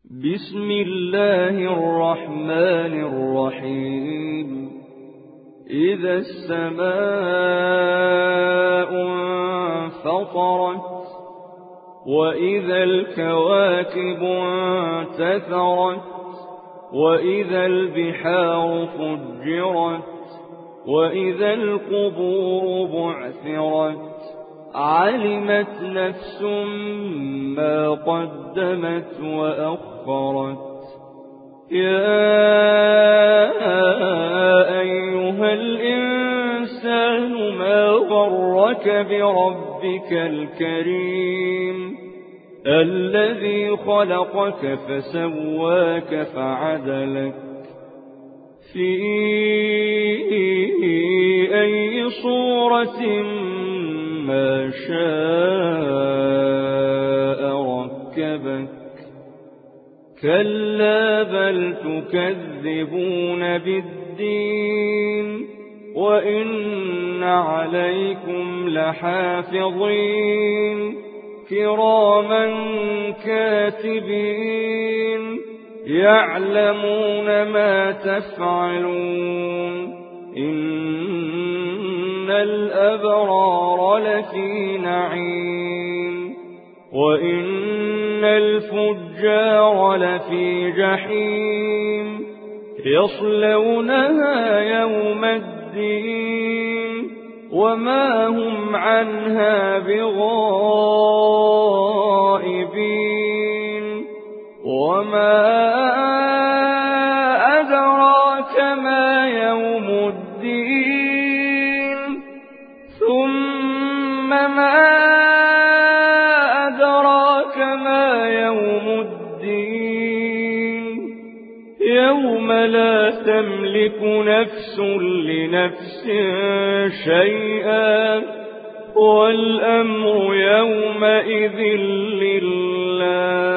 بسم الله الرحمن الرحيم. إذا السماء انفطرت وإذا الكواكب انتثرت وإذا البحار فجرت وإذا القبور بعثرت علمت نفس ما قدمت وأخرت. يا أيها الإنسان ما غرك بربك الكريم الذي خلقك فسواك فعدلك في أي صورة ما شاء ركبك. كلا بل تكذبون بالدين وإن عليكم لحافظين كراما كاتبين يعلمون ما تفعلون. إن الأبرار لفي نعيم وإن الفجار لفي جحيم يصلونها يوم الدين وما هم عنها بغائبين. وما أدراك ما يوم الدين ثم ما أدراك ما يوم الدين يوم لا تملك نفس لنفس شيئا والأمر يومئذ لله.